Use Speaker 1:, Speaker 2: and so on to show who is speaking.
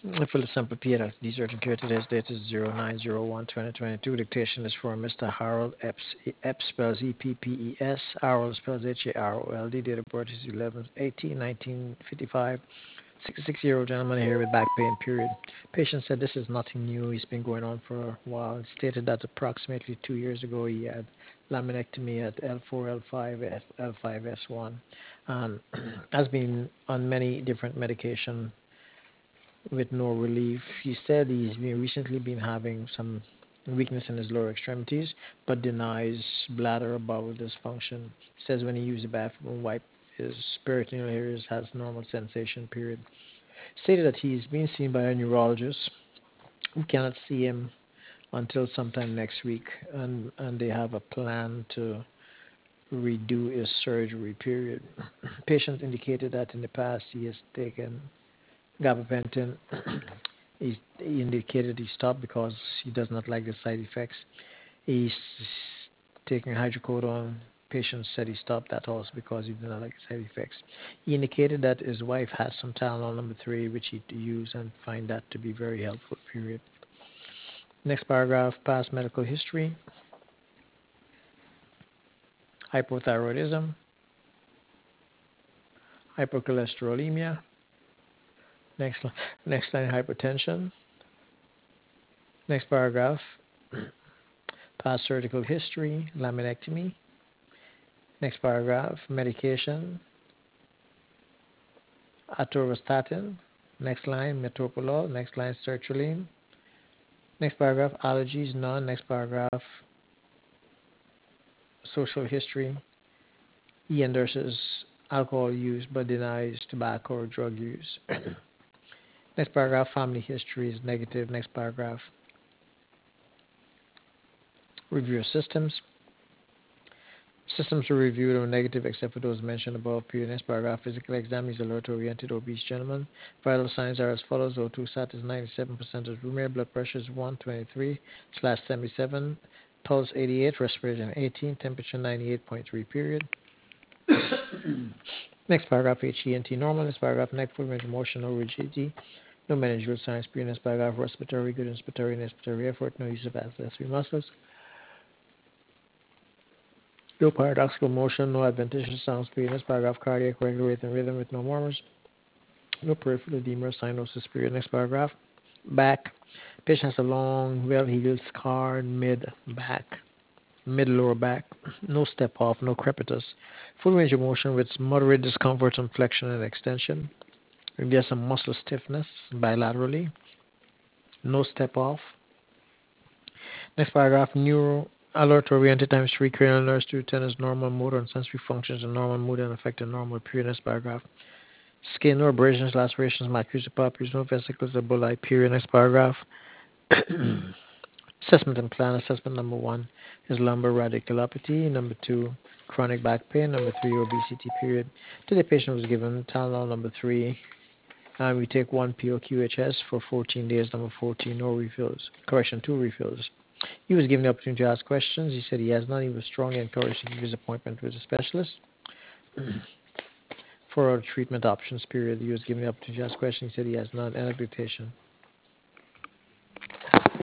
Speaker 1: For the sample PLX, certain care today's date is 09/01/2022. Dictation is for Mr. Harold Epps. Epps spells EPPES. Harold spells HAROLD. Date of birth is 11/18/1955. 66-year-old gentleman here with back pain, period. Patient said this is nothing new. It's been going on for a while. It stated that approximately 2 years ago he had laminectomy at L4, L5, L5, S1. Has been on many different medication with no relief. He said recently been having some weakness in his lower extremities, but denies bladder or bowel dysfunction. Says when he uses the bathroom wipe, his peritoneal areas has normal sensation. Period. Stated that he's been seen by a neurologist who cannot see him until sometime next week, and they have a plan to redo his surgery. Period. Patient indicated that in the past he has taken gabapentin. He indicated he stopped because he does not like the side effects. He's taking hydrocodone. Patient said he stopped that also because he did not like the side effects. He indicated that his wife has some Tylenol number 3, which he use and find that to be very helpful. Period. Next paragraph, past medical history, hypothyroidism, hypercholesterolemia. Next line, hypertension. Next paragraph, past surgical history, laminectomy. Next paragraph, medication, atorvastatin. Next line, metoprolol. Next line, sertraline. Next paragraph, allergies, none. Next paragraph, social history. He endorses alcohol use but denies tobacco or drug use. Next paragraph, family history is negative. Next paragraph, review of systems. Systems are reviewed or negative except for those mentioned above. Period. Next paragraph, physical exam is alert-oriented obese gentleman. Vital signs are as follows. O2 sat is 97% of room air. Blood pressure is 123/77. Pulse 88. Respiration 18. Temperature 98.3. Period. Next paragraph, HENT normal. Next paragraph, neck, full range of motion, no rigidity. No meningeal signs. Period. Next paragraph, respiratory, good inspiratory and expiratory effort. No use of accessory muscles. No paradoxical motion, no adventitious sound speed. Next paragraph, cardiac regulating rhythm with no murmurs. No peripheral edema or cyanosis. Period. Next paragraph, back. Patient has a long, well-healed scar in mid-back, mid-lower back. No step off, no crepitus. Full range of motion with moderate discomfort on flexion and extension. There's some muscle stiffness bilaterally. No step off. Next paragraph, neuro alert oriented times 3 cranial nerves to tennis normal motor and sensory functions and normal mood and affected normal. Period. Next paragraph, skin, no abrasions, lacerations, maculae, papules, no vesicles or bulli. Period. Next paragraph, assessment and plan. Assessment number 1 is lumbar radiculopathy. Number 2, chronic back pain. Number 3, obesity. Period. Today, patient was given Tylenol number 3. We take 1 POQHS for 14 days. Number 14, no refills. Correction, 2 refills. He was given the opportunity to ask questions. He said he has none. He was strongly encouraged to give his appointment with a specialist for treatment options. Period. He was given the opportunity to ask questions. He said he has none. End of dictation.